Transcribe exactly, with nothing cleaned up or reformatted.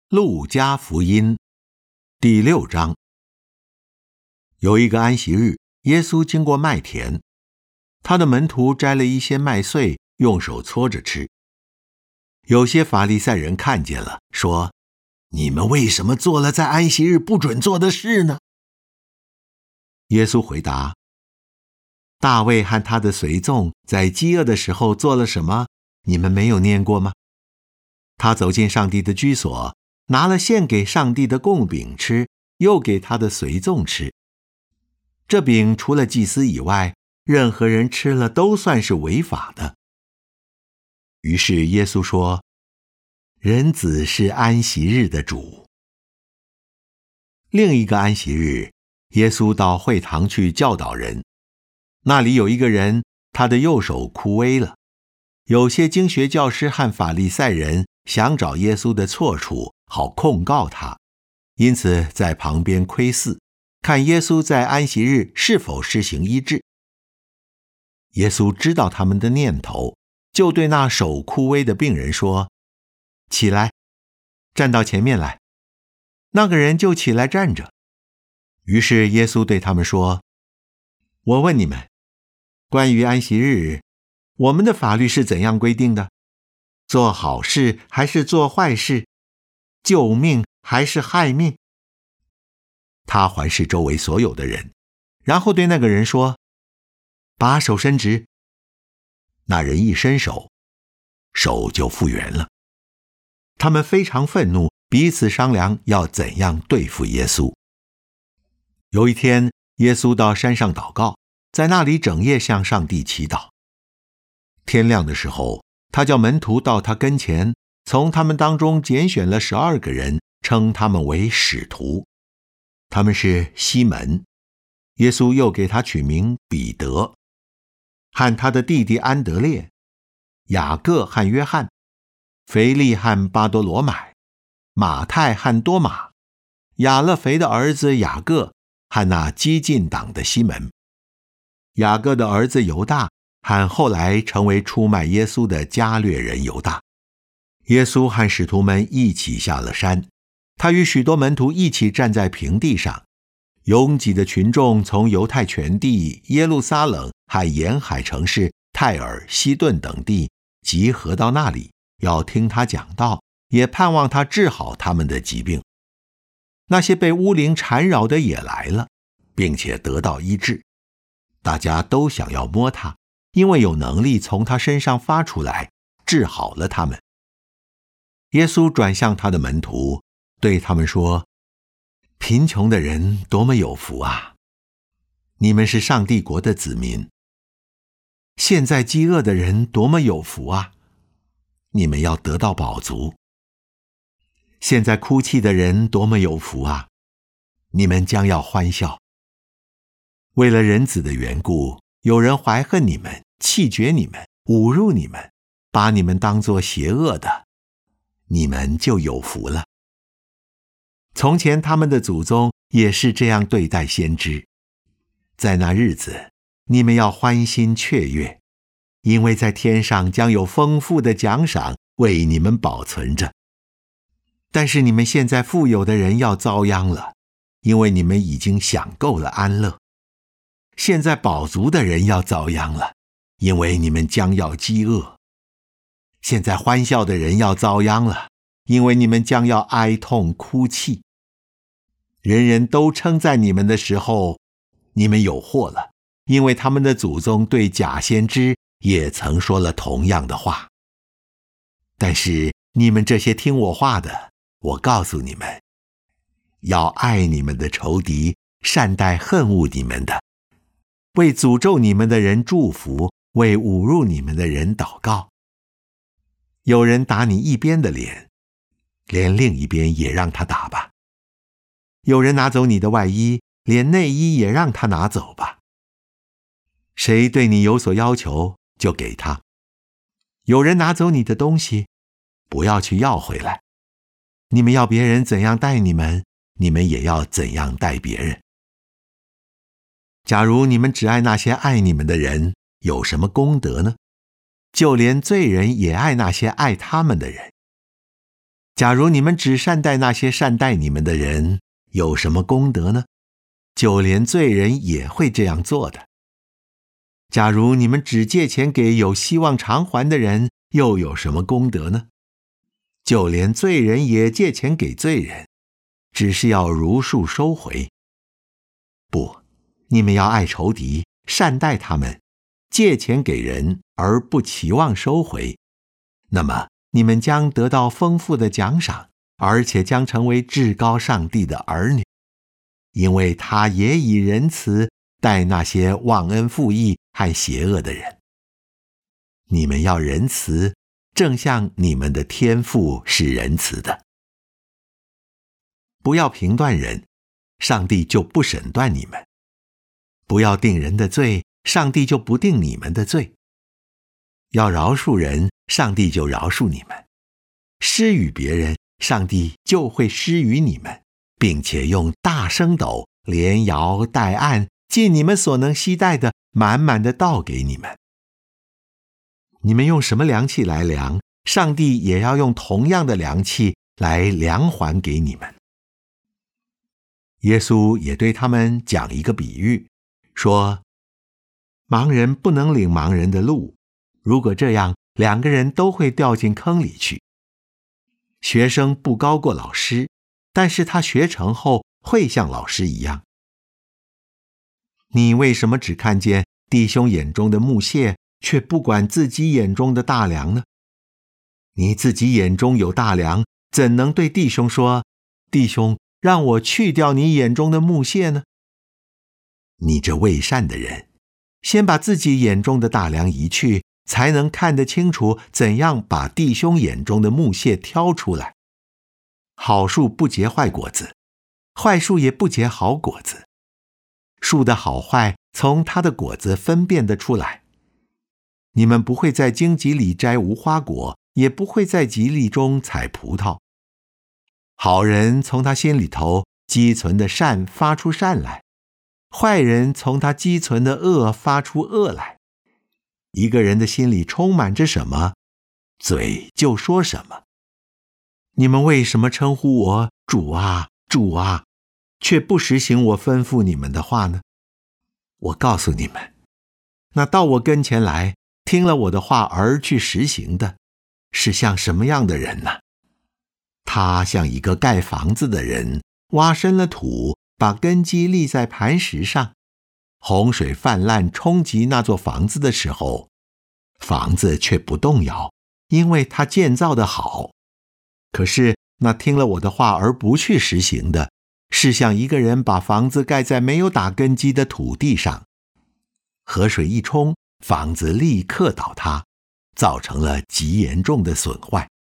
路加福音第六章。有一个安息日，耶稣经过麦田，他的门徒摘了一些麦穗，用手搓着吃。有些法利赛人看见了，说：你们为什么做了在安息日不准做的事呢？耶稣回答：大卫和他的随从在饥饿的时候做了什么？你们没有念过吗？他走进上帝的居所，拿了献给上帝的供饼吃，又给他的随从吃。这饼除了祭司以外，任何人吃了都算是违法的。于是耶稣说：人子是安息日的主。另一个安息日，耶稣到会堂去教导人。那里有一个人，他的右手枯萎了。有些经学教师和法利赛人想找耶稣的错处，好控告他，因此在旁边窥伺，看耶稣在安息日是否施行医治。耶稣知道他们的念头，就对那手枯萎的病人说：起来，站到前面来。那个人就起来站着。于是耶稣对他们说：我问你们，关于安息日，我们的法律是怎样规定的？做好事还是做坏事？救命还是害命？他环视周围所有的人，然后对那个人说：把手伸直。那人一伸手，手就复原了。他们非常愤怒，彼此商量要怎样对付耶稣。有一天，耶稣到山上祷告，在那里整夜向上帝祈祷。天亮的时候，他叫门徒到他跟前，从他们当中拣选了十二个人，称他们为使徒。他们是西门，耶稣又给他取名彼得，和他的弟弟安德烈，雅各和约翰，腓力和巴多罗买，马太和多马，亚勒腓的儿子雅各和那激进党的西门，雅各的儿子犹大和后来成为出卖耶稣的加略人犹大。耶稣和使徒们一起下了山，他与许多门徒一起站在平地上。拥挤的群众从犹太全地、耶路撒冷和沿海城市泰尔、西顿等地集合到那里，要听他讲道，也盼望他治好他们的疾病。那些被污灵缠绕的也来了，并且得到医治。大家都想要摸他，因为有能力从他身上发出来，治好了他们。耶稣转向他的门徒，对他们说：贫穷的人多么有福啊！你们是上帝国的子民。现在饥饿的人多么有福啊！你们要得到饱足。现在哭泣的人多么有福啊！你们将要欢笑。为了人子的缘故，有人怀恨你们，弃绝你们，侮辱你们，把你们当作邪恶的，你们就有福了。从前他们的祖宗也是这样对待先知。在那日子，你们要欢欣雀跃，因为在天上将有丰富的奖赏为你们保存着。但是你们现在富有的人要遭殃了，因为你们已经享够了安乐。现在饱足的人要遭殃了，因为你们将要饥饿。现在欢笑的人要遭殃了，因为你们将要哀痛哭泣。人人都称赞你们的时候，你们有祸了，因为他们的祖宗对假先知也曾说了同样的话。但是你们这些听我话的，我告诉你们，要爱你们的仇敌，善待恨恶你们的，为诅咒你们的人祝福，为侮辱你们的人祷告。有人打你一边的脸，连另一边也让他打吧。有人拿走你的外衣，连内衣也让他拿走吧。谁对你有所要求，就给他。有人拿走你的东西，不要去要回来。你们要别人怎样待你们，你们也要怎样待别人。假如你们只爱那些爱你们的人，有什么功德呢？就连罪人也爱那些爱他们的人。 假如你们只善待那些善待你们的人，有什么功德呢？就连罪人也会这样做的。假如你们只借钱给有希望偿还的人，又有什么功德呢？就连罪人也借钱给罪人，只是要如数收回。不，你们要爱仇敌，善待他们，借钱给人而不期望收回，那么你们将得到丰富的奖赏，而且将成为至高上帝的儿女，因为他也以仁慈待那些忘恩负义和邪恶的人。你们要仁慈，正像你们的天父是仁慈的。不要评断人，上帝就不审断你们；不要定人的罪，上帝就不定你们的罪。要饶恕人，上帝就饶恕你们；施与别人，上帝就会施与你们，并且用大升斗连摇带按，尽你们所能携带的，满满的倒给你们。你们用什么量器来量，上帝也要用同样的量器来量还给你们。耶稣也对他们讲一个比喻，说盲人不能领盲人的路，如果这样，两个人都会掉进坑里去。学生不高过老师，但是他学成后会像老师一样。你为什么只看见弟兄眼中的木屑，却不管自己眼中的大梁呢？你自己眼中有大梁，怎能对弟兄说，弟兄，让我去掉你眼中的木屑呢？你这未善的人，先把自己眼中的大梁移去，才能看得清楚怎样把弟兄眼中的木屑挑出来。好树不结坏果子，坏树也不结好果子。树的好坏从它的果子分辨得出来。你们不会在荆棘里摘无花果，也不会在棘藜中采葡萄。好人从他心里头积存的善发出善来，坏人从他积存的恶发出恶来。一个人的心里充满着什么，嘴就说什么。你们为什么称呼我主啊，主啊，却不实行我吩咐你们的话呢？我告诉你们，那到我跟前来，听了我的话而去实行的，是像什么样的人呢？他像一个盖房子的人，挖深了土，把根基立在磐石上。洪水泛滥冲击那座房子的时候，房子却不动摇，因为他建造的好。可是那听了我的话而不去实行的，是像一个人把房子盖在没有打根基的土地上。河水一冲，房子立刻倒塌，造成了极严重的损坏。